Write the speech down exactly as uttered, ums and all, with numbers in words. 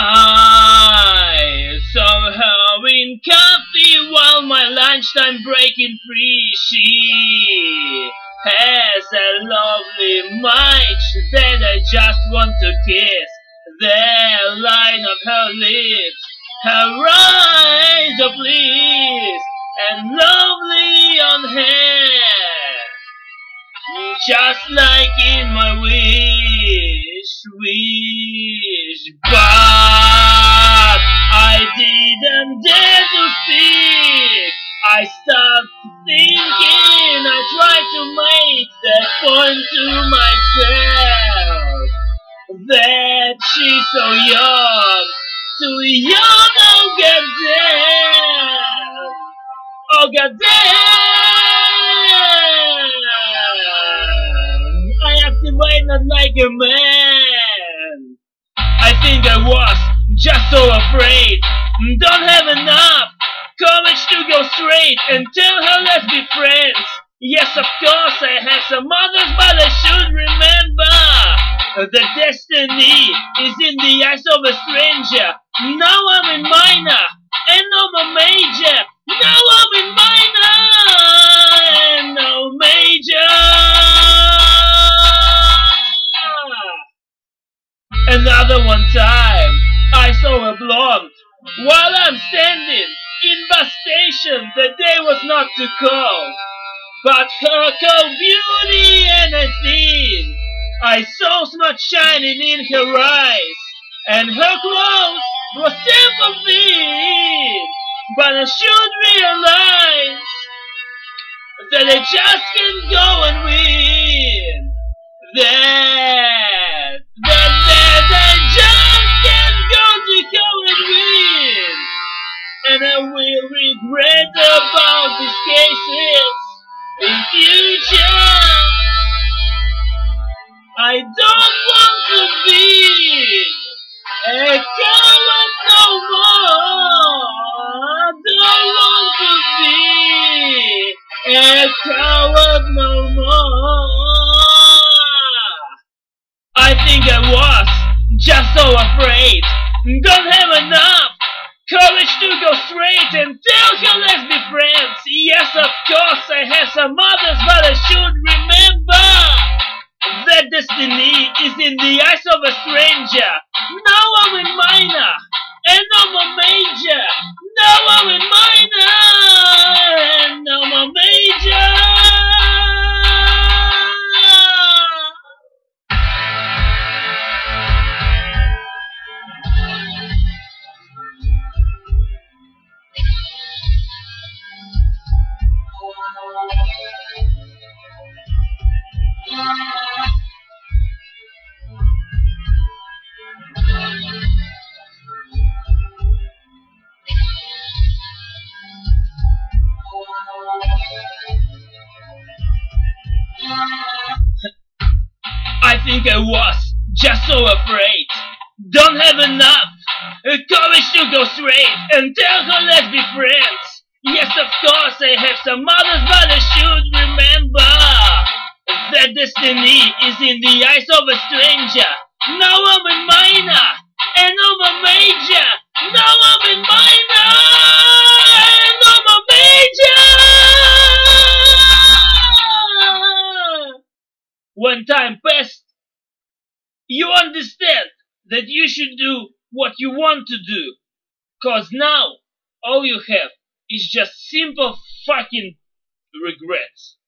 I saw her in coffee while my lunchtime breaking free. She has a lovely mind that I just want to kiss. The line of her lips, her eyes of bliss, and lovely on hair, just like in my wish, wish. But I didn't dare to speak. I stopped thinking. I tried to make that point to myself, that she's so young, too young. Oh goddamn, oh goddamn. I acted not like a man. I think I was just so afraid. Don't have enough courage to go straight and tell her let's be friends. Yes, of course I have some others, but I should remember the destiny is in the eyes of a stranger. Now I'm in minor and I'm a major. Now I'm in minor and no major. Another one time I saw a blonde while I'm standing in bus station. The day was not too cold, but her cold beauty and I think I saw smut shining in her eyes, and her clothes were simple thin. But I should realize that I just can't go and win. That, that, that I just can't go to go and win. And I will regret about these cases in future. I don't want to be a coward no more. I don't want to be a coward no more. I think I was just so afraid. Don't have enough courage to go straight and tell her let's be friends. Yes, of course I have some others, but I should remember that destiny is in the eyes of a stranger. Now I'm in minor and I'm a major. Now I'm in minor and I'm a major. I think I was just so afraid. Don't have enough courage to go straight and tell her let's be friends. Yes, of course I have some others, but I should remember that destiny is in the eyes of a stranger. Now I'm in minor and I'm a major. Now I'm in minor and I'm a major. When time passed, you understand that you should do what you want to do. Cause now all you have is just simple fucking regrets.